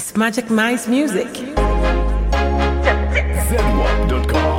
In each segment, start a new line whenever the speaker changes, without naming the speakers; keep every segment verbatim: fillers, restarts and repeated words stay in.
It's Magic Mice Music.
zedwap dot com.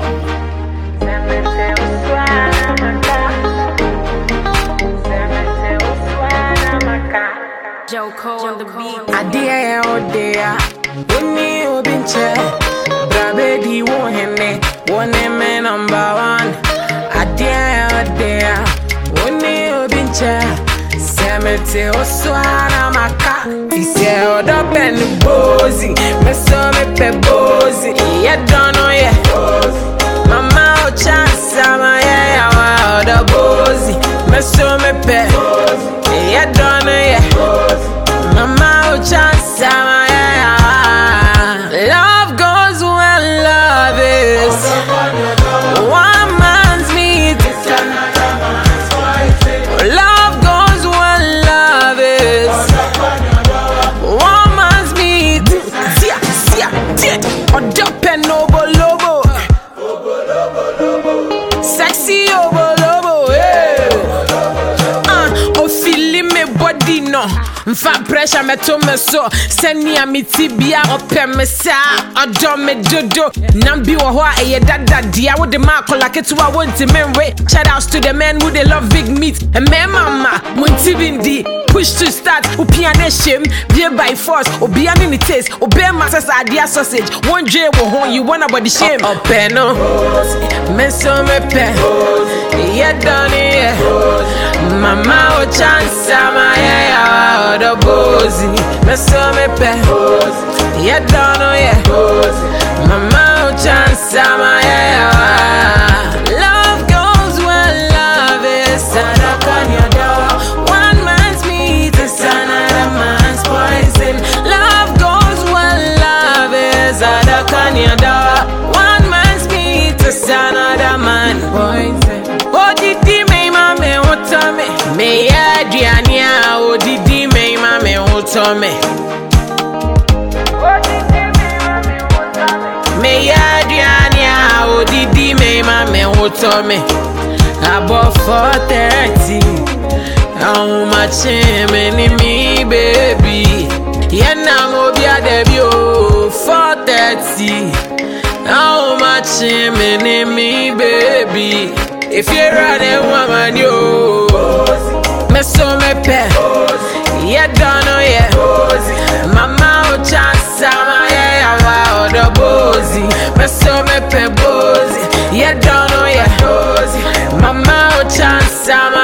Joe Cole on the beat.
Adia odea, uni obinche, brabe di wohene, one man number one. Adia odea, uni obinche, semete oswana maka. Ise odo pen bozi, meso me pe bozi. Ye don't know ye, mama o chance ama ye awa odo bozi, meso me pe. Ye don't know ye. Mama, chance, love goes when love is one man's meat. Love goes when love is one man's meat. Sia, sia, tia, odope nobo lobo, sexy obo lobo, yeah. Uh, oh, feeling me body no. Mfa pressure me to me so seni amiti bia ope me sa odo me dodo nambi wo ho a eye dada dia wo de ma kola ketuwa wonti menwe. Shout outs to the men who they love big meat and me mama munti bindi push to start upiane shim be by force obiane ni taste obe masasa adia sausage one dre wo ho you wanna body shame ope no me so me pe ye done it mama o chance ama ya the bozy, me so me pe. Yeah, don't know yeah. Mama, chance ama yeah. Love goes when love is. Sana on your door. One man's meat is another man's poison. Love goes when love is. Sana on your door. One man's meat is another man's poison. Oh, didi me mama, what me? Me yeah, Diania. Oh, didi me. Me hold me. Me Adriania, oh didi me ma me hold me. About four thirty, how much me me baby? Yeah na mo bia debi oh four thirty, how much me me baby? If you run a woman yo, me so me pe. Yeah, don't know yeah. Mama o chance ama yeah awa odo bozi. Me so me pe bozi. Yeah, don't know yeah. Mama o chance ama